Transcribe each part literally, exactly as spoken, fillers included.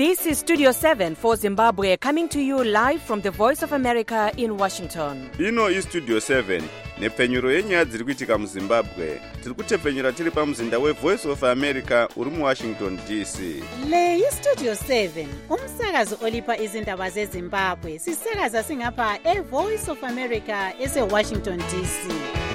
This is Studio seven for Zimbabwe, coming to you live from the Voice of America in Washington. Ino is Studio seven, nepfenyuro yenyaya dziri kuitika muZimbabwe. Tiri kutepfenyura tiri pamuzinda weVoice of America uri muWashington D C. Le yi Studio seven, umsakazo olipa izindaba zeZimbabwe. Sisakaza singapha eVoice of America eseWashington D C.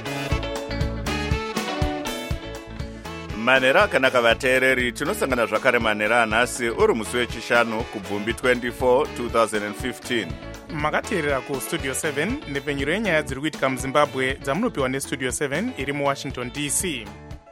Manera akanaka vateereri, tinosangana zvakare manera anhasi uri musi wechishanu kubvumbi twenty-four twenty fifteen. Makateerera ku Studio seven nepfenyuro yenyaya dziri kuitika muZimbabwe dzamunopiwa neStudio seven iri muWashington D C.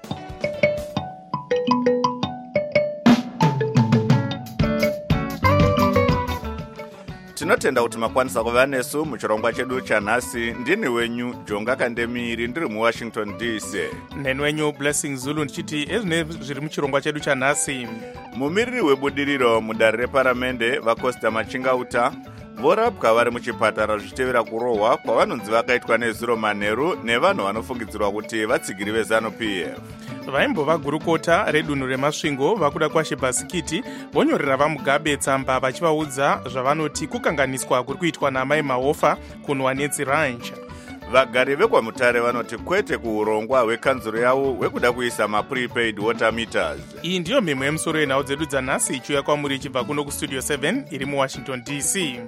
Tinotenda kuti makwanisa kuva nesu muchirongwa chedu chanhasi. Ndini wenyu Jonga Kandemiri ndiri muWashington D C. Neni wenyu Blessing Zulu ndichiti ezvine zviri muchirongwa chedu chanhasi. Mumiriri webudiriro mudare reparamende vaCosta Machingauta vorapwa vari muchipatara zvichitevera kurohwa kwavanonzi vakaitwa neZuro manheru nevanhu vanofungidzirwa kuti vatsigiri veZanu P F. Vaimbova gurukota redunhu remasvingo vakuda kwashebhasikiti vonyorera vaMugabe tsamba vachivaudza zvavanoti kukanganiswa kuri kuitwa naMai Mahofa kunwa nedzirancha. Vagari vekwaMutare vanoti kwete kuurongwa hwekanzuro yavo hwekuda kuisa maprepaid water meters. Iyi ndiyo mhemwe yemusoro yenhau dzedu dzanhasi ichiuya kwamuri ichibva kuno kuStudio seven iri muWashington D C.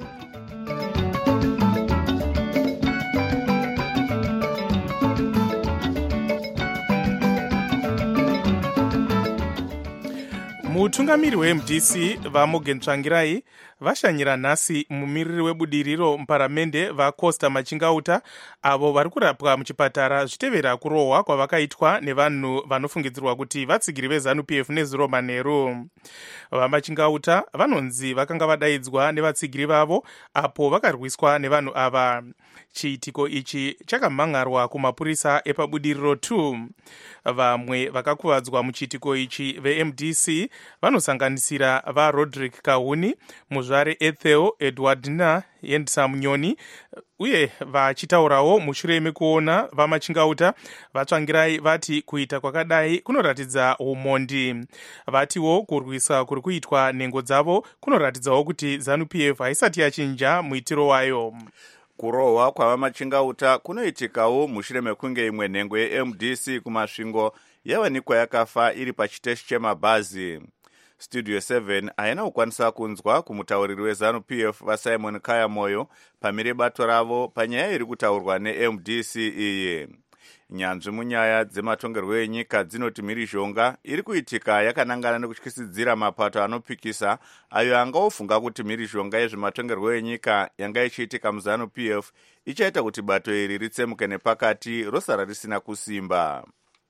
Mutungamiri weM D C vaMorgan Tsvangirai vashanyira nhasi mumiriri webudiriro muparamende vaCosta Machingauta avo vari kurapwa muchipatara zvitevera kurohwa kwavakaitwa nevanhu vanofungidzirwa kuti vatsigiri veZanu P F neZuro manheru. VaMachingauta vanonzi vakanga vadaidzwa nevatsigiri vavo apo vakarwiswa nevanhu ava. Chiitiko ichi chakamhangarwa kumapurisa epabudiriro two. Vamwe vakakuvadzwa muchiitiko ichi veM D C vanosanganisira vaRodrick Kahuni, muzvare Ethel Edwardina Yendisamunyoni, uye vachitaurawo mushure mekuona vaMachingauta vatsvangirai vati kuita kwakadai kunoratidza umondi. Vatiwo kurwisa kuri kuitwa nhengo dzavo kunoratidzawo kuti ZANU P F haisati yachinja muitiro wayo. Kurohwa kwavaMachingauta kunoitikawo mushure mekunge imwe nhengo yeM D C kumasvingo yawanikwa yakafa iri pachiteshi chemabhazi. Studio seven haina kukwanisa kunzwa kumutauriri weZanu P F vaSimon Kayamoyo pamire bato ravo panyaya iri kutaurwa neM D C iyi. Nyanzvi munyaya dzematongerwo enyika dzinoti mhirizhonga iri kuitika yakanangana nekutyisidzira mapato anopikisa ayo angaofunga kuti mhirizhonga yezvematongerwo enyika yanga ichiitika muZanu P F ichaita kuti bato iri ritsemuke nepakati rosara risina kusimba.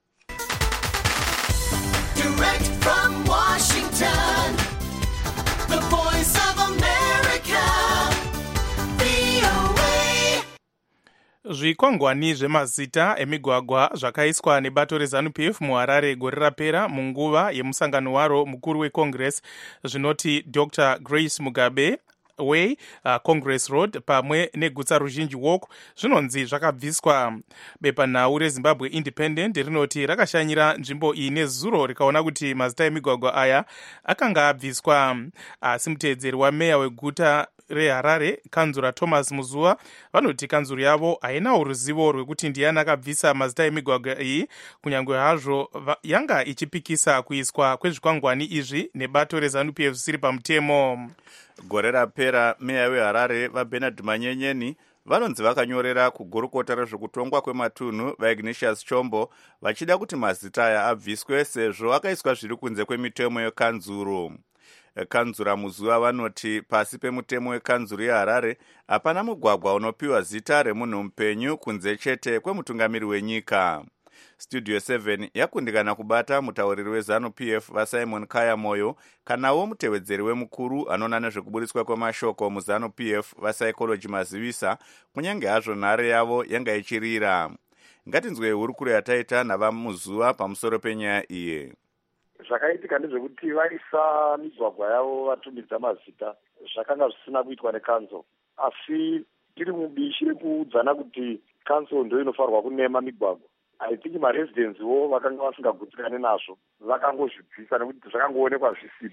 Direct from Washington, the Voice of America, V O A. Zvikwangwani zvemazita emigwagwa zvakaiswa nebato reZanu P F muHarare gore rapera munguva yemusangano waro mukuru weCongress zvinoti Doctor Grace Mugabe Way, uh, Congress Road pamwe neGutsa Ruzhinji Walk zvinonzi zvakabviswa. Bepanhau reZimbabwe Independent rinoti rakashanyira nzvimbo iyi nezuro rikaona kuti mazita emigwagwa aya akanga abviswa. Asi muteedzeri wameya weguta reHarare kanzura Thomas Muzuva vanoti kanzuro yavo hainawo ruzivo rwekuti ndiani akabvisa mazita emigwagwa iyi kunyange hazvo yanga ichipikisa kuiswa kwezvikwangwani izvi nebato reZanu P F zvisiri pamutemo. Gore rapera meya weHarare vaBernard Manyenyeni vanonzi vakanyorera kugurukota rezvekutongwa kwematunhu vaIgnatius Chombo vachida kuti mazita aya abviswe sezvo akaiswa zviri kunze kwemitemo yekanzuro. Kanzura Muzuva vanoti pasi pemutemo wekanzuro yeHarare hapana mugwagwa unopiwa zita remunhu mupenyu kunze chete kwemutungamiri wenyika. Studio seven yakundikana kubata mutauriri weZanu P F vaSimon Kayamoyo kanawo mutevedzeri wemukuru anona nezvekuburitswa kwemashoko muZanu P F vaPsychology Mazivisa kunyange hazvo nhare yavo yanga ichirira. Ngatinzwe hurukuro yataita navaMuzuva pamusoro penyaya iyi. Zvakaitika ndezvekuti vaisa migwagwa yavo vatumidza mazita zvakanga zvisina kuitwa nekanzo, asi tiri mubishi rekuudzana kuti kanzo ndio inofanirwa kunema migwagwa. I think maresidents wo vakanga vasingagutsikane nazvo vakangozvibvisa nekuti zvakangoonekwa zvisipo.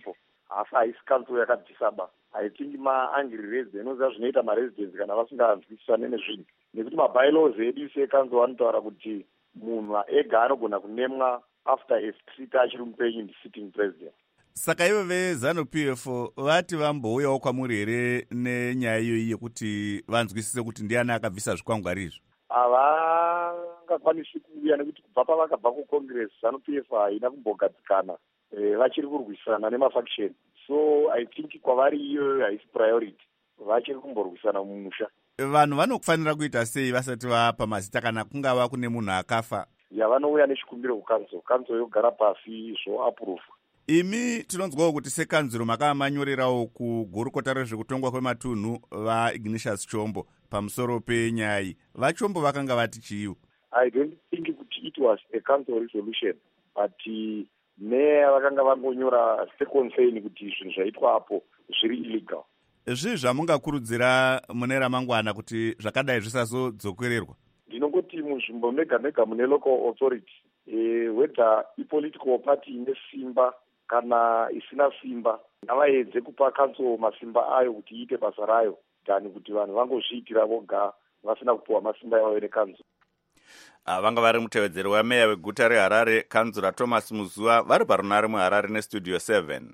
asi haisi council yakabvisaba. I think maangry residents inoziva zvinoita maresidents kana vasinganzwisisane nezvinhu, nekuti mabylaws edu secouncil vanotaura kuti munhu ega anogona kunemwa after a speaker achiri mupenyu ndi-sitting president. Saka ivo veZANU-P F vati vambouyawo kwamuri here nenyaya iyoyi yekuti vanzwisise kuti ndiani akabvisa zvikwangwari izvi? Havangakwanisi kuuya nekuti kubva pavakabva kucongress ZANU-P F haina kumbogadzikana vachiri kurwisana nemafaction. So I think kwavari iyo haisi priority, vachiri kumborwisana mumusha. Vanhu vanofanira kuita sei vasati vapa mazita kana kungava kune munhu akafa? Ya vanouya nechikumbiro kukanzo, kanzo yogara pasi zvoapprove. Imi tinonzwawo kuti sekanzuro makava manyorerawo kugurukota rezvekutongwa kwematunhu vaIgnatius Chombo pamusoro penyaya iyi. VaChombo vakanga vati chiiwo? I don't think kuti it was a council resolution, but meya vakanga vangonyora seconseni kuti zvinhu zvaitwapo zviri illegal. Zvii zvamungakurudzira mune ramangwana kuti zvakadai zvisazodzokererwa? Ndinongoti munzvimbo mega mega mune local authority, eh, whether ipolitical party ine simba kana isina simba, ngavaedze kupa council masimba ayo kuti iite basa rayo, tani kuti vanhu vangozviitira voga vasina kupuwa masimba yavo nekanzo. Vanga vari mutevedzeri wameya weguta reHarare, kanzura Thomas Muzuva, vari parunare muHarare nestudio seven.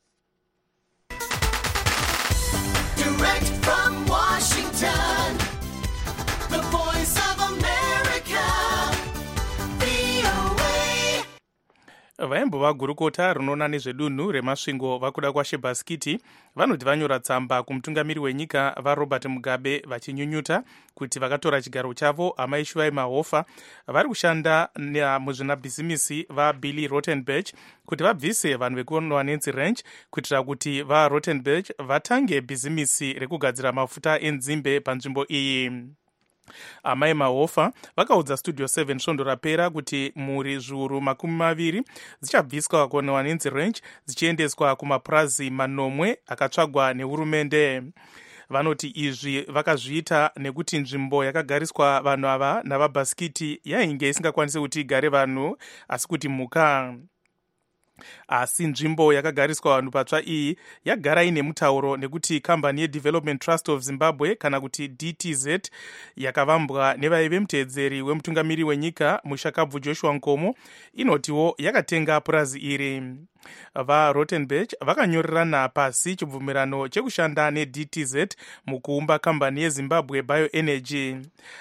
Direct from Washington, the voice of America, V O A. Vaimbova gurukota rinoona nezvedunhu remasvingo vakuda kwaShebaskiti vanoti vanyora tsamba kumutungamiri wenyika vaRobert Mugabe vachinyunyuta kuti vakatora chigaro chavo Amai Shuvai Mahofa vari kushanda muzvinabhizimisi vaBilly Rottenberg kuti vabvise vanhu vekuNwanenzi Ranch kuitira kuti vaRottenberg vatange bhizimisi rekugadzira mafuta enzimbe panzvimbo iyi. Amai Mahofa vakaudza studio seven svondo rapera kuti muri zviuru makumi maviri dzichabviswa kuNwanenzi Ranch dzichiendeswa kumapurazi manomwe akatsvagwa nehurumende. Vanoti izvi vakazviita nekuti nzvimbo yakagariswa vanhu ava navaBaskiti yainge isingakwanisi kuti igare vanhu asi kuti mhuka. Asi nzvimbo yakagariswa vanhu patsva iyi yagara ine mutauro nekuti kambani yeDevelopment Trust of Zimbabwe kana kuti D T Z yakavambwa nevaive mutevedzeri wemutungamiri wenyika Mushakabvu Joshua Nkomo inotiwo yakatenga purazi iri. VaRottenberg vakanyorerana pasi chibvumirano chekushanda neD T Z mukuumba kambani yeZimbabwe Bioenergy.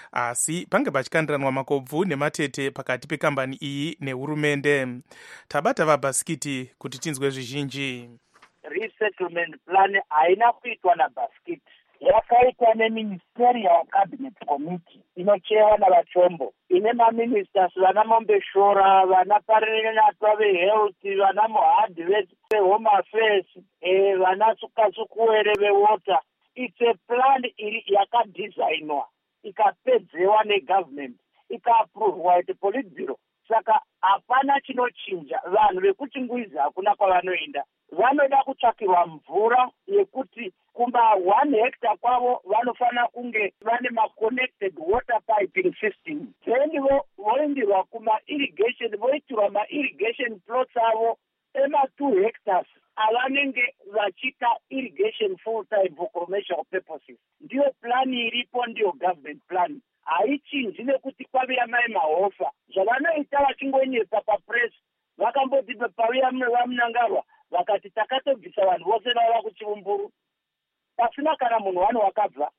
Asi pange pachikandiranwa makobvu nematete pakati pekambani iyi nehurumende. Tabata vaBaskiti kuti tinzwe zvizhinji. Resettlement plan haina kuitwa naBaskiti, yakaitwa neMinisterial Cabinet Committee inochaiwa navaChombo, ine maministers vana Mombeshora, vana Parinatwa veHealth, vana Mohadhi veHome Affairs, eh, vana Tsukatsukuwere veWater. It's a plan iri yakadesignwa ikapedzewa negovernment ikaappruvwa ite Politburo. Saka hapana chinochinja. Vanhu vekuchingwiza hakuna kwavanoenda. Vanoda kutsvakirwa mvura yekuti kuma one hectare kwavo vanofana kunge vane ma-connected water piping system. Then voendirwa kuma-irrigation, voitirwa ma-irrigation plots avo ema two hectares avanenge vachita irrigation full time for commercial purposes. Ndiyo plan iripo, ndiyo government plan. Haichinji nekuti kwaviya Mai Mahofa zvavanoita vachingonyepa papress. Vakamboti paviya vamunangarwa vakati takatobvisa vanhu vose vava kuchivumburu pasina kana munhu wano wakabva.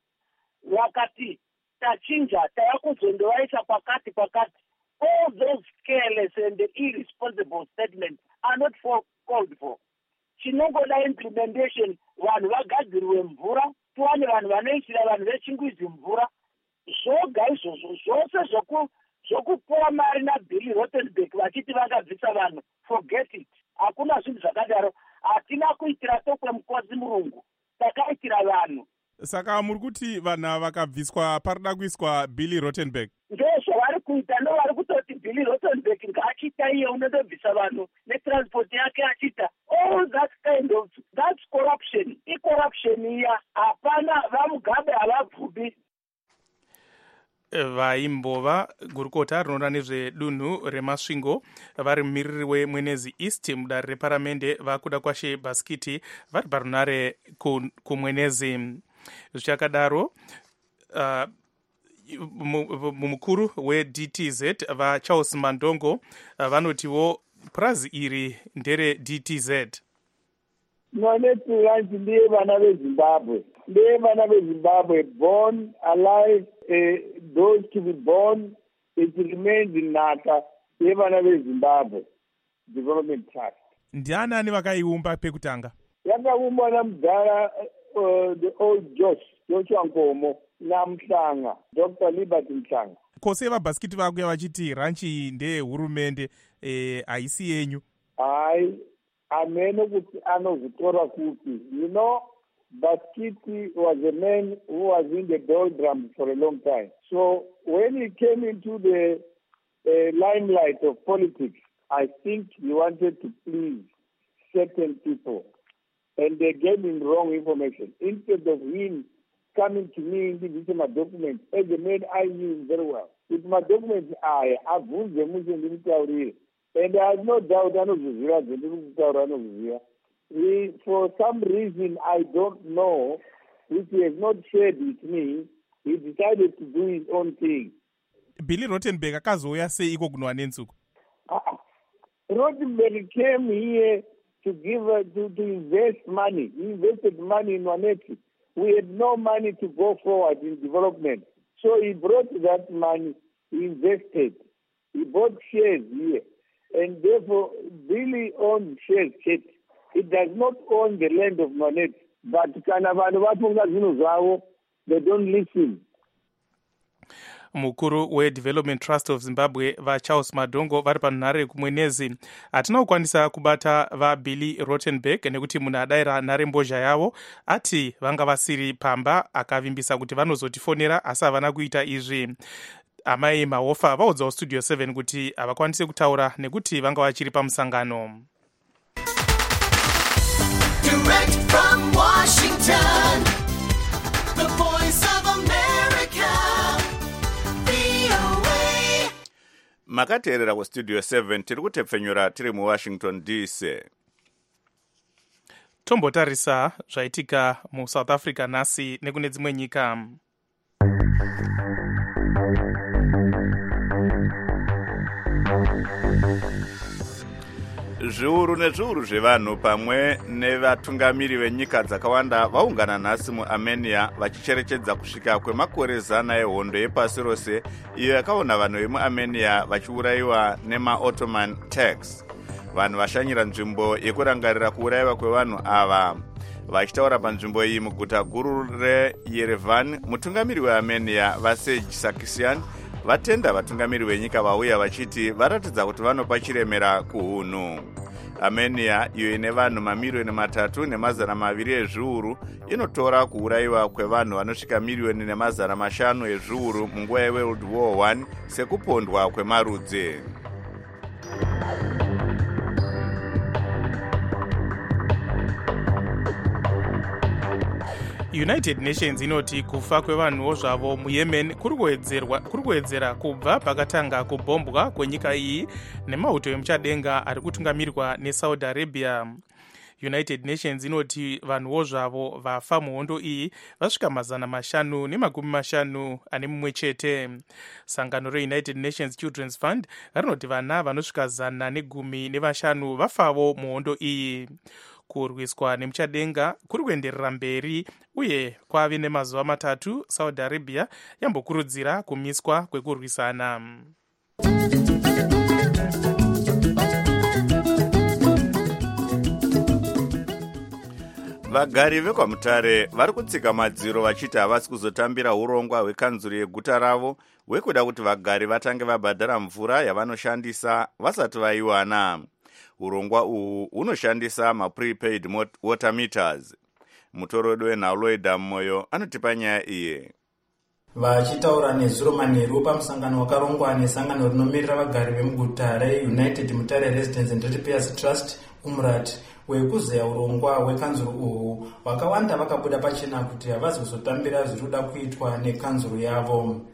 Vakati tachinja tava kuzondovaisa pakati pakati. All those careless and irresponsible statements are not for called for. Chinongoda implementation, vanhu vagadzirirwe mvura, tuwane vanhu vanoisira vanhu vechingwizi mvura. Zvoga izvozvo zvose zvokupuwa mari naBilly Rottenberg vachiti vakabvisa vanhu, forget it. Hakuna zvinhu zvakadaro. Hatina kuitira tokwe mukosi murungu, takaitira vanhu. Saka muri kuti vanhu vakabviswa parida kuiswa Billy Rottenberg? Ndozvavari kuita, ndovari kutoti Billy Rottenberg ngaachita iye unondobvisa vanhu netransport yake achita. All that kind of, that's corruption. I-corruption iya, hapana, vaMugabe havabvubi. vaimbova gurukota rinoona nezvedunhu remasvingo vari mumiriri wemwenezi east mudare reparamende vakuda kwashe baskiti vari parunare kumwenezi. Zvichakadaro uh, mukuru we-D T Z vaCharles Mandongo uh, vanotiwo purazi iri ndere-D T Z. Nwaneti ranchi ndiye vana veZimbabwe, ndiye vana veZimbabwe, born alive, uh, those to be born, it remains in nhaka yevana veZimbabwe Development Trust. Ndiani ani vakaiumba pekutanga? Yakaumbwa namudhara uh, the old Josh, Joshua Nkomo, naMhlanga, Doctor Liberty Mhlanga. Kose vabhasikiti vakuya vachiti ranchi ndeye hurumende eh, haisi yenyu? Hai, amene kuti anozvitora kuti. You know, Baskiti was a man who was in the doldrums for a long time. So when he came into the uh, limelight of politics, I think he wanted to please certain people. And they gave him wrong information. Instead of him coming to me and giving my documents, as a man I knew him very well. With my documents, I have the Muslim military. And I have no doubt I know the He, for some reason I don't know, which he has not shared with me, he decided to do his own thing. Billy Rottenberg akazouya sei iko kunwa nensuku? Uh, Rottenberg came here to give uh, to, to invest money. He invested money in Nwaneti. We had no money to go forward in development. So he brought that money, he invested. He bought shares here. And therefore, Billy owns shares. It does not own the land of Nwaneti. But they don't listen. Mukuru we-Development Trust of Zimbabwe vaCharles Mandongo vari panhare kumwenezi. Hatina kukwanisa kubata vaBilly Rottenberg nekuti munhu adayira nharembozha yavo ati vanga vasiri pamba, akavimbisa kuti vanozotifonera asi havana kuita izvi. Amai Mahofa vaudzawo Studio seven kuti havakwanise kutaura nekuti vanga vachiri pamusangano. Direct from Washington, the voice of America, V O A. Makateerera ku Studio seven tiri kutepfenyura tiri mu Washington D C. Tombotarisa zvaitika mu South Africa nhasi nekune dzimwe nyika. Zviuru nezviuru zvevanhu pamwe nevatungamiri venyika dzakawanda vaungana nhasi muArmenia vachicherechedza kusvika kwemakore zana ehondo yepasi rose iyo yakaona vanhu vemuArmenia vachiurayiwa nemaOttoman Turks. Vanhu vashanyira nzvimbo yekurangarira kuurayiwa kwevanhu ava. Vachitaura panzvimbo iyi muguta guru reYerevan, mutungamiri weArmenia Vasej Sarkisian vatenda vatungamiri venyika vauya vachiti varatidza kuti vanopa chiremera kuhunhu. Armenia, iyo ine vanhu mamiliyoni matatu nemazana maviri ezviuru, inotora kuurayiwa kwevanhu vanosvika miliyoni nemazana mashanu ezviuru munguva yeWorld War One sekupondwa kwemarudzi. United Nations inoti kufa kwevanhuwo zvavo muYemen kuri kuwedzera kubva pakatanga kubhombwa kwenyika iyi nemauto emuchadenga ari kutungamirwa neSaudi Arabia. United Nations inoti vanhuwo zvavo vafa muhondo iyi vasvika mazana mashanu nemakumi mashanu ane mumwe chete. Sangano reUnited Nations Children's Fund rinoti vana vanosvika zana negumi nevashanu vafavo muhondo iyi. Kurwiswa nemuchadenga kuri kuenderera mberi uye kwave nemazuva matatu Saudi Arabia yambokurudzira kumiswa kwekurwisana. Vagari vekwaMutare vari kutsika madziro vachiti havasi kuzotambira urongwa hwekanzuru yeguta ravo hwekuda kuti vagari vatange vabhadhara mvura yavanoshandisa vasati vaiwana. Urongwa uhu unoshandisa maprepaid water meters. Mutorodo weNhauloida Moyo anotipa nyaya iye. Vachitaura nezuro manheru pamusangano wakarongwa nesangano rinomirira vagari vemuguta reUnited Mutare Residents and Ratepayers Trust umrat wekuzeya urongwa hwekanzuru uhu, vakawanda vakabuda pachena kuti havasi kuzotambira zviri kuda kuitwa nekanzuru yavo.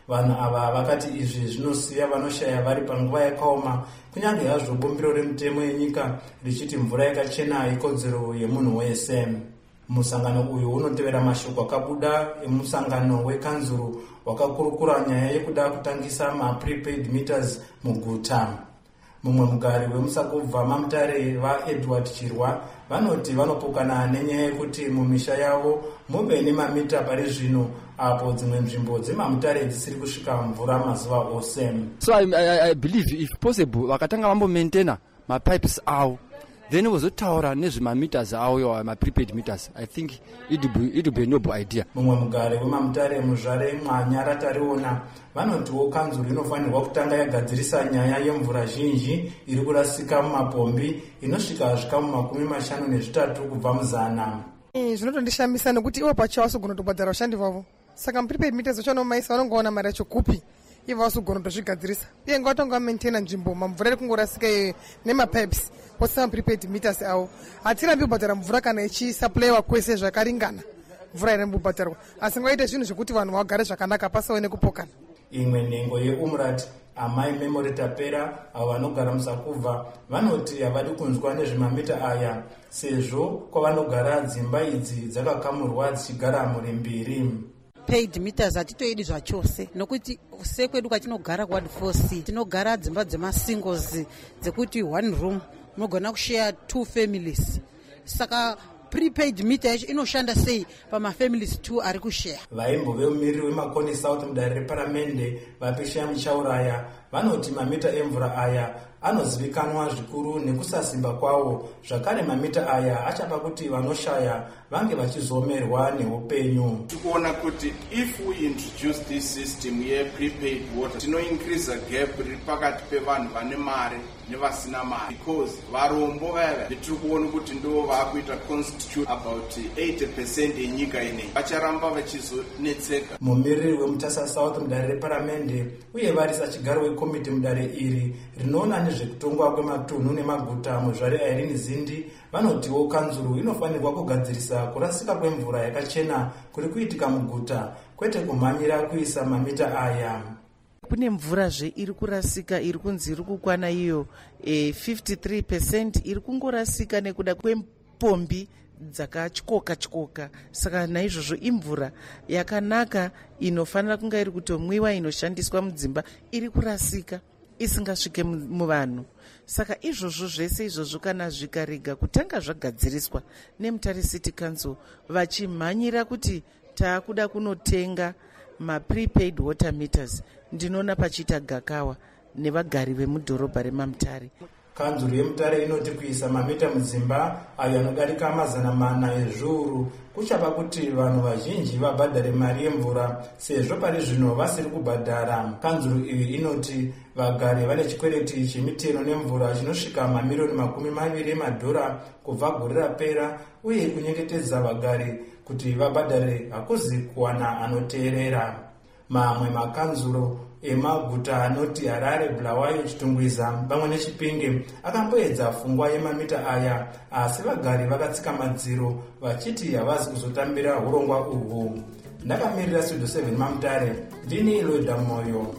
vanhu ava vakati izvi zvinosiya vanoshaya vari panguva yakaoma, kunyange hazvo bumbiro remutemo yenyika richiti mvura yakachena ikodzero yemunhu wese. Musangano uyu unotevera mashoko akabuda emusangano wekanzuru wakakurukura nyaya yekuda kutangisa ma-prepaid meters muguta. Mumwe mugari wemusakubva mamutare vaEdward Chirwa vanoti vanopokana nenyaya yekuti mumisha yavo muve nemamita pari zvino apo dzimwe nzvimbo dzemamutare dzisiri kusvika mvura mazuva ose. So I, I, I believe if possible vakatanga vambomaintaina mapipes avo then vozotaura nezvemameters avo ma-prepaid meters, I think it would be, it would be a noble idea. Mumwe mugari wemamutare muzvare mwanyara tariona vanotiwo kanzuru inofanirwa kutanga yagadzirisa nyaya yemvura zhinji iri kurasika mumapombi inosvika zvika mumakumi mashanu nezvitatu kubva muzana. Zvinotondishambisa nekuti ivo pacho vasogona kutobhadhara vashandi vavo, saka prepaid meters vachanomaisa vanongoona mari yacho kupi ivo vasogona kutozvigadzirisa, uye ngavatanga vamaintaina nzvimbo mamvura iri kungorasika nemapipes posama prepaid meters avo. Hatirambi kubhadhara mvura kana ichisaplaiwa kwese zvakaringana mvura iri mbobhadharwa, asi ngaite zvinhu zvekuti vanhu vagare zvakanaka pasawe nekupokana. Imwe nhengo yeumrat amai Memory Tapera avo vanogara musakubva vanoti havadi kunzwa nezvemamita aya sezvo kwavanogara dzimba idzi dzakakamurwa dzichigara muri mbiri. Paid meters hatitoidi zvachose nokuti sekwedu kwatinogara kuward four C tinogara dzimba dzemasingles dzekuti one room munogona kushare two families, saka prepaid meter yacho inoshanda sei pamafamilies two ari kushare. Vaimbove mumiriri wemakoni South mudare reparamende vapisha muchauraya vanoti mamita emvura aya anozivikanwa zvikuru nekusasimba kwawo, zvakare mamita aya achapa kuti vanoshaya vange vachizomerwa neupenyu. Tikuona kuti if we introduce this system ye prepaid water tino increase a gap riri pakati pevanhu vane mari nevasina mari, because varombo vaya tiri kuona kuti ndo vakuita constitute about eighty percent yenyika ineyi vacharamba vachizonetseka. Mumiriri wemutasa South mudare reparamende uye varisa chigaro wekomiti mudare iri rinoona nezvekutongwa kwematunhu nemaguta muzvare Irene Zindi vanotiwo kanzuru inofanirwa kugadzirisa kurasika kwemvura yakachena kuri kuitika muguta, kwete kumhanyira kuisa mamita aya. Kune mvura zve iri kurasika iri kunzi iri kukwana iyo e, fifty-three percent iri kungorasika nekuda kwepombi dzakatyoka tyoka, saka naizvozvo imvura yakanaka inofanira kunga iri kutomwiwa inoshandiswa mudzimba iri kurasika isingasvike muvanhu. Saka izvozvo zvese izvozvo kana zvikarega kutanga zvagadziriswa nemutare City Council vachimhanyira kuti taakuda kunotenga ma-prepaid water meters, ndinoona pachiita gakawa nevagari vemudhorobha remamutare. Kanzuru yemutare inoti kuisa mamita mudzimba ayo anodarika mazana mana ezviuru kuchapa kuti vanhu vazhinji vabhadhare mari yemvura sezvo pari zvino vasiri kubhadhara. Kanzuru iyi inoti vagari vane chikwereti chemitero nemvura chinosvika mamiliyoni makumi maviri emadhora kubva gore rapera, uye kunyengetedza vagari kuti vabhadhare hakuzi kuwana anoteerera. Mamwe makanzuro emaguta anoti Harare, Bulawayo, Chitungwiza pamwe neChipinge akamboedza pfungwa yemamita aya, asi vagari vakatsika madziro vachiti havazi kuzotambira urongwa uhwu. Ndakamirira Studio seven Mamutare, ndini Loida Moyo.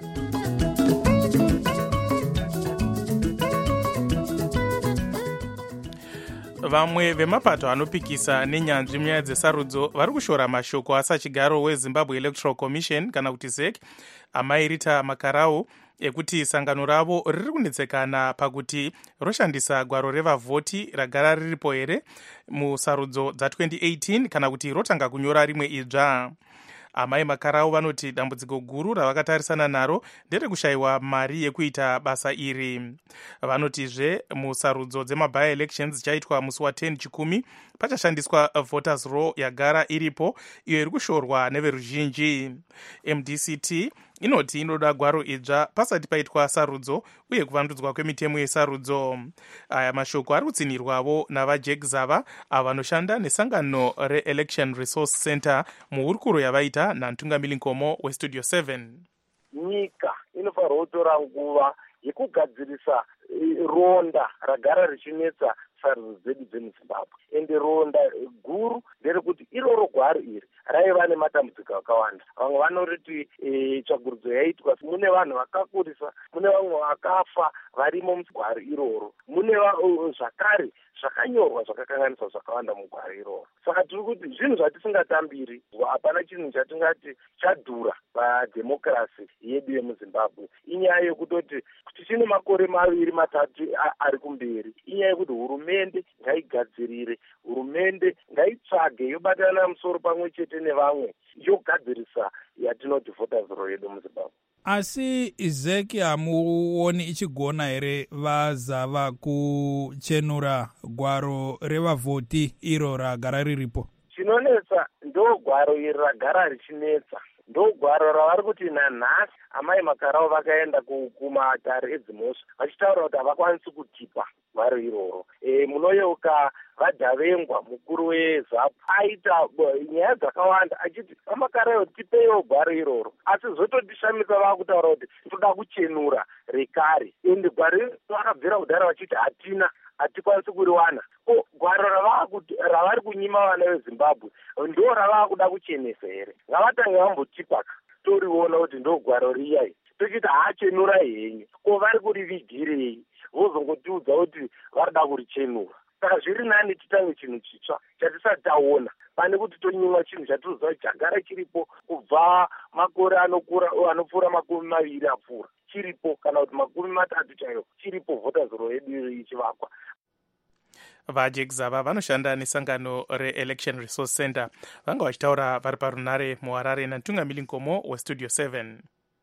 Vamwe vemapato anopikisa nenyanzvi munyaya dzesarudzo vari kushora mashoko asachigaro weZimbabwe Electoral Commission kana kuti Z E C amairita makarau ekuti sangano ravo riri kunetsekana pakuti roshandisa gwaro revavhoti ragara riripo here musarudzo dza twenty eighteen kana kuti rotanga kunyora rimwe idzva. Amai makarau vanoti dambudziko guru ravakatarisana naro nderekushayiwa mari yekuita basa iri. Vanotizve musarudzo dzemaby elections dzichaitwa musi wa ten chikumi pachashandiswa voters roll yagara iripo iyo iri kushorwa neveruzhinji. M D C T inoti inoda gwaro idzva pasati paitwa sarudzo uye kuvandudzwa kwemitemo yesarudzo. Aya mashoko ari kutsinirwavo navaJack Zava avo vanoshanda nesangano reElection Resource Center muhurukuro yavaita naNtungamiri Nkomo weStudio seven. Nyika inofanirwa kutora nguva yekugadzirisa ronda ragara richinetsa sarudzo dzedu dzemuzimbabwe. Ende ronda guru nderekuti iroro gwaro iri raiva nematambudziko akawanda. Vamwe vanoriti e, tsvagurudzo yaitwa mune vanhu vakakurisa, mune vamwe vakafa varimo mugwaro iroro, mune zvakare zvakanyorwa zvakakanganiswa zvakawanda mugwaro iroro. Saka tiri kuti zvinhu zvatisingatambiri, hapana chinhu chatingati chadhura padhemokirasi yedu yemuzimbabwe. Inyaya yekutoti kuti chine makore maviri matatu ari kumberi, inyaya yekuti hurumende ngaigadzirire, hurumende ngaitsvage yobatana musoro pamwe chete nevamwe yogadzirisa yatinoti voters roll yedu muzimbabwe. Asi izeki hamuoni ichigona here vazava kuchenura gwaro revavhoti iro ragara riripo? Chinonetsa ndo gwaro iri ragara richinetsa, ndo gwaro ravari kuti nanhasi amai makaravo vakaenda kumatare edzimhosva vachitaura kuti havakwanisi kutipa gwaro iroro. E, munoyeuka vadhavengwa mukuru wezapu aita nyaya dzakawanda achiti vamakaravo tipewo gwaro iroro, asi zototishamisa vakutaura kuti toda kuchenura rekare. Ende gwaro iri vakabvira kudhara vachiti hatina, hatikwanisi kuriwana. Ko gwaro ravari kunyima vana vezimbabwe ndo ravaa kuda kuchenesa here? Ngavatange vambotipaka toriona kuti ndo gwaro riyai tochiti haachenura henyu. Ko vari kurivigirei? Vozongotiudza kuti varida kurichenura. Saka zviri nani titange chinhu chitsva chatisati taona pane kuti tonyimwa chinhu chatinoziva kuti chagara chiripo kubva makore anokura anopfuura makumi maviri apfuura chiripo, kana kuti makumi matatu chaiwo chiripo voters roll yedu iri ichivakwa. vajack zava vanoshanda nesangano reelection resource center vanga vachitaura vari parunare muharare natungamiri nkomo westudio seven.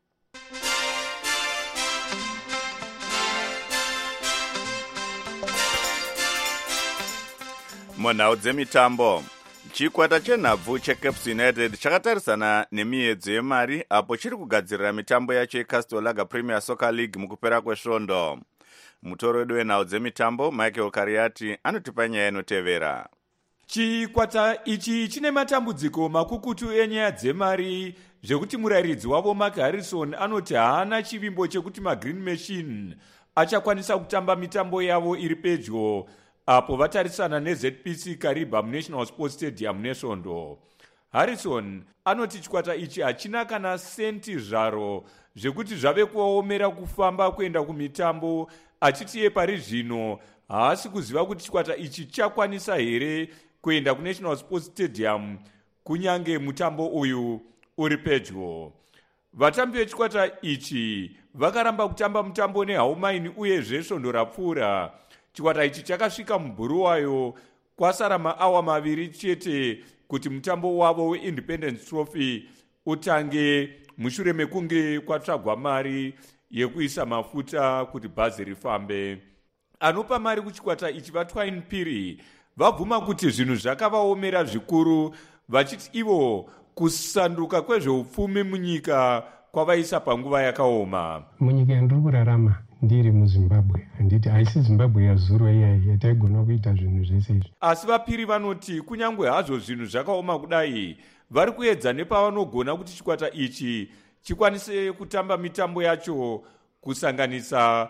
munhau dzemitambo, chikwata chenhabvu checaps united chakatarisana nemiedzo yemari apo chiri kugadzirira mitambo yacho yecastel lager premier soccer league mukupera kwesvondo. mutoro wedu wenhau dzemitambo michael kariati anotipa nyaya inotevera. chikwata ichi chine matambudziko makukutu enyaya dzemari zvekuti murayiridzi wavo mark harrison anoti haana chivimbo chekuti magreen machine achakwanisa kutamba mitambo yavo iri pedyo apo vatarisana nezpc kariba munational sports stadium nesvondo. harrison anoti chikwata ichi hachina kana senti zvaro zvekuti zvave kuvaomera kufamba kuenda kumitambo, achiti iye pari zvino haasi kuziva kuti chikwata ichi chakwanisa here kuenda kunational sports stadium kunyange mutambo uyu uri pedyo. vatambi vechikwata ichi vakaramba kutamba mutambo nehaumaini uyezve svondo rapfuura. chikwata ichi chakasvika mubhuruwayo kwasara maawa maviri chete kuti mutambo wavo weindependence trophy utange mushure mekunge kwatsvagwa mari yekuisa mafuta kuti bhazi rifambe. anopa mari kuchikwata ichi vatwain piri vabvuma kuti zvinhu zvakavaomera zvikuru, vachiti ivo kusanduka kwezveupfumi munyika kwavaisa panguva yakaoma. munyika yandiri kurarama ndiri muzimbabwe, handiti haisi zimbabwe yazuro iyai yataigona kuita zvinhu zvese izvi. asi vapiri vanoti kunyange hazvo zvinhu zvakaoma kudai vari kuedza nepavanogona kuti chikwata ichi chikwanise kutamba mitambo yacho kusanganisa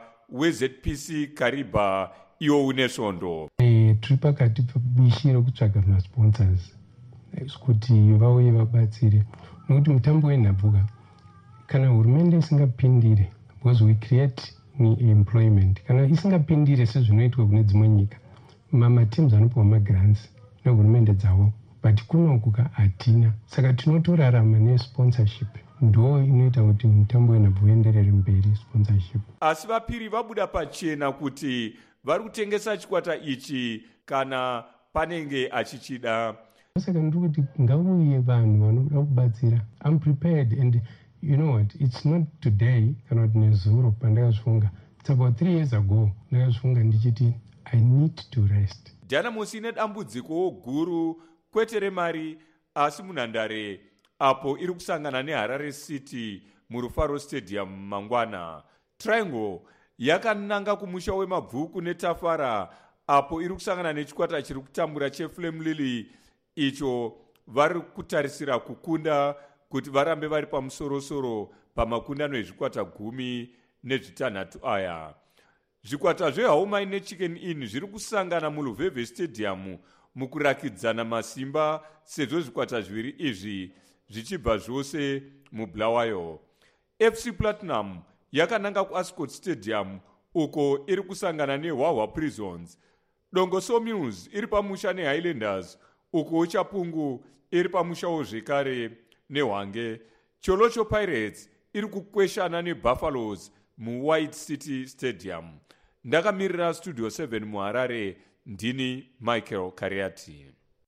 wezpc kariba iwo une svondo. E, tiri pakati pebishi rekutsvaga masponsors kuti vauye vabatsire, nokuti mutambo wenhabvuka kana hurumende isingapindire, because we create employment, kana isingapindire sezvinoitwa kune dzimwe nyika, mamateams anopiwa magrants nehurumende dzavo, but kunokuka hatina. Saka tinotorarama nesponsorship, ndo inoita kuti mutambo wenhabvu uenderere mberi sponsorship. asi vapiri vabuda pachena kuti vari kutengesa chikwata ichi kana panenge achichida. saka ndiri kuti ngauye vanhu vanoda kubatsira. I'm prepared, and you know what, it's not today kana kuti nezuro pandakazvifunga, it's about three years ago ndakazvifunga ndichiti I need to rest. dhanamosi nedambudziko guru kwete remari asi munhandare apo iri kusangana neharare city murufaro stadium mangwana. triangle yakananga kumusha wemabvuku netafara apo iri kusangana nechikwata chiri kutambura cheflame lily icho vari kutarisira kukunda kuti varambe vari pamusorosoro pamakundano ezvikwata gumi nezvitanhatu aya. zvikwata zvehome nechicken inn zviri kusangana muluvhevhe stadium mukurakidzana masimba sezvo zvikwata zviviri izvi zvichibva zvose mubulawayo. F C Platinum yakananga kuAscot Stadium uko iri kusangana neHwahwa Prisons. Dongo Sawmills iri pamusha neHighlanders uko Chapungu iri pamushawo zvekare neHwange. Cholocho Pirates iri kukweshana neBuffaloes muWhite City Stadium. Ndakamirira Studio seven muHarare, ndini Michael Kariati.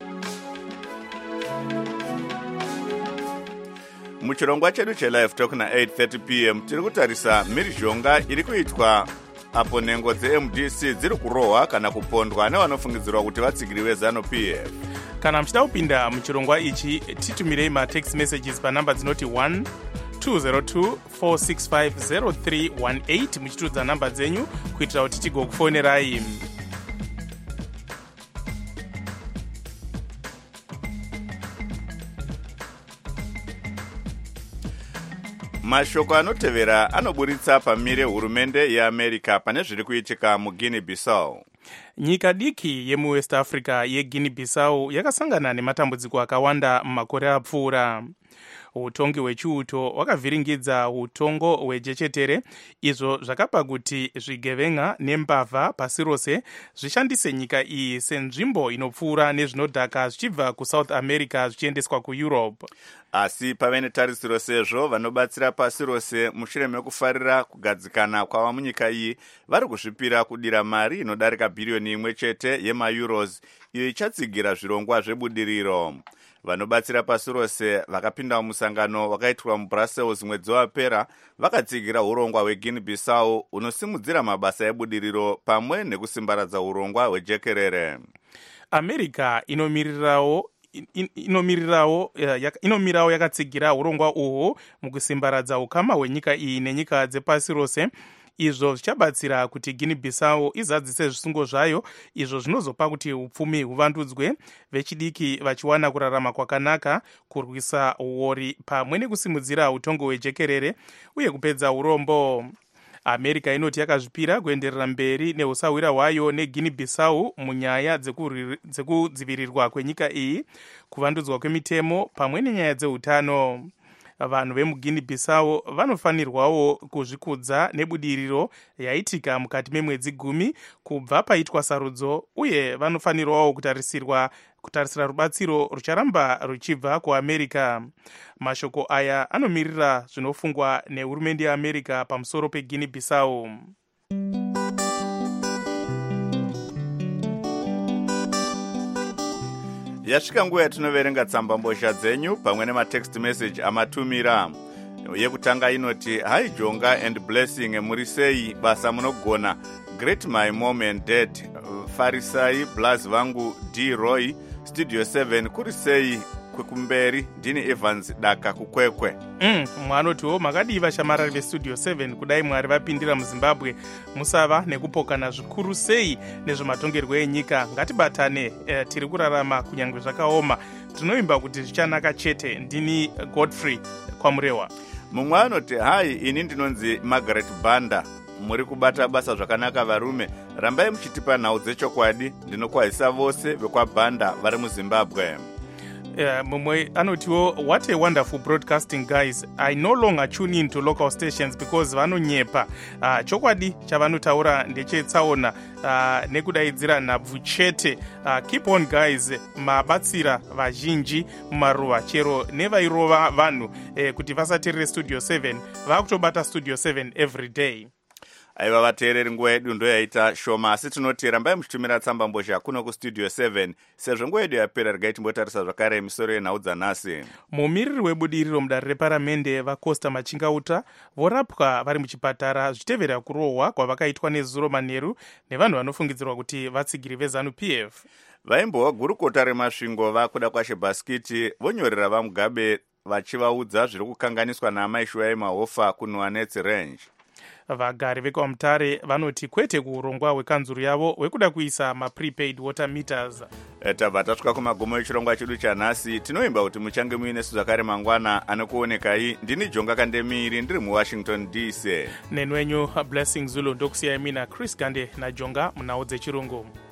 Muchirongwa chedu chelive talk na eight thirty p m tiri kutarisa mhirizhonga iri kuitwa apo nhengo dze-M D C dziri kurohwa kana kupondwa nevanofungidzirwa kuti vatsigiri veZanu-P F. Kana muchida kupinda muchirongwa ichi, titumirei matext messages panhamba dzinoti one two zero two four six five zero three one eight muchitudza nhamba dzenyu kuitira kuti tigokufonerai. Mashoko anotevera anoburitsa pamire hurumende yeAmerica pane zviri kuitika muGuinea Bissau. Nyika diki yemuWest Africa yeGuinea Bissau yakasangana nematambudziko akawanda mumakore apfuura. Utongi hwechiuto hwakavhiringidza utongo hwejechetere, izvo zvakapa kuti zvigevenga nembavha pasi rose zvishandise nyika iyi senzvimbo inopfuura nezvinodhaka zvichibva kuSouth America zvichiendeswa kuEurope. Asi pave netarisiro sezvo vanobatsira pasi rose mushure mekufarira kugadzikana kwava munyika iyi vari kuzvipira kudira mari inodarika bhiriyoni imwe chete yemaeuros iyo ichatsigira zvirongwa zvebudiriro. Vanobatsira pasi rose vakapinda mumusangano wakaitwa muBrussels mwedzi wapera vakatsigira urongwa hweGuinea Bissau unosimudzira mabasa ebudiriro pamwe nekusimbaradza urongwa hwejekerere. America inomirirawo inomirawo inomirawo yakatsigira urongwa uhwo mukusimbaradza ukama hwenyika iyi nenyika dzepasi rose. Izvo zvichabatsira kuti Guinea Bissau izadzise zvisungo zvayo, izvo zvinozopa kuti upfumi huvandudzwe, vechidiki vachiwana kurarama kwakanaka, kurwisa uori pamwe nekusimudzira utongo hwejekerere uye kupedza urombo. America inoti yakazvipira kuenderera mberi neusawira hwayo neGuinea Bissau munyaya dzekudzivirirwa kwenyika iyi, kuvandudzwa kwemitemo pamwe nenyaya dzeutano. Vanhu vemuGuinea Bissau vanofanirwawo kuzvikudza nebudiriro yaitika mukati memwedzi gumi kubva paitwa sarudzo, uye vanofanirwawo kutarisirwa kutarisira rubatsiro rucharamba ruchibva kuAmerica. Mashoko aya anomirira zvinofungwa nehurumende yeAmerica pamusoro peGuinea Bissau. Yasvika nguva yatinoverenga tsamba mbozha dzenyu pamwe nematext message amatumira. Yekutanga inoti, hi Jonga and Blessing, muri sei basa munogona. Great my mom and dad, Farisai Blas vangu D Roy, Studio seven, kuri sei kwekumberi, ndini Evans Daka kukwekwe. Mm, mwanotiwo makadiva shamarari veStudio seven kudai mwari vapindira muZimbabwe musava nekupokana zvikuru sei nezvematongerwo enyika. Ngatibatane, eh, tiri kurarama kunyangwe zvakaoma. Tinoimba kuti zvichanaka chete. Ndini Godfrey Kwamurewa. Mumwe anoti, hai ini ndinonzi Margaret Banda, muri kubata basa zvakanaka varume, rambai muchitipa nhau dzechokwadi, ndinokwazisa vose vekwaBanda vari muZimbabwe. Uh, mumwe anotiwo, what a wonderful broadcasting guys. I no longer tune in to local stations because vanonyepa. Uh, chokwadi chavanotaura ndechetsaona uh, nekudaidzira nhabvu chete. Uh, keep on guys, mabatsira vazhinji mumaruva chero nevairova vanhu eh, kuti vasateerere Studio seven, vakutobata Studio seven every day. Aiva vateereri, nguva yedu ndo yaita shoma, asi tinoti rambai muchitumira tsamba mbozha kuno kuStudio seven sezvo nguva yedu yapera. Regai timbotarisa zvakare misoro yenhau dzanhasi. Mumiriri webudiriro mudare reparamende vaCosta Machingauta vorapwa vari muchipatara zvitevera kurohwa kwavakaitwa nezuro manheru nevanhu vanofungidzirwa kuti vatsigiri veZanu-P F. Vaimbowa gurukota remasvingo vakuda kwashe bhasikiti vonyorera vaMugabe vachivaudza zviri kukanganiswa naamai Shuai Mahofa kuNuanets Range. vagari vekwamutare vanoti kwete kuurongwa hwekanzuru yavo hwekuda kuisa maprepaid water meters. Tabva tasvika kumagumo echirongwa chedu chanhasi. Tinoimba kuti muchange muinesu zvakare mangwana. Anokuonekai ndini Jonga Kandemiri ndiri muWashington D C. Nenwenyu Blessing Zulu ndokusiyai mina Chris Gande naJonga munhau dzechirungu.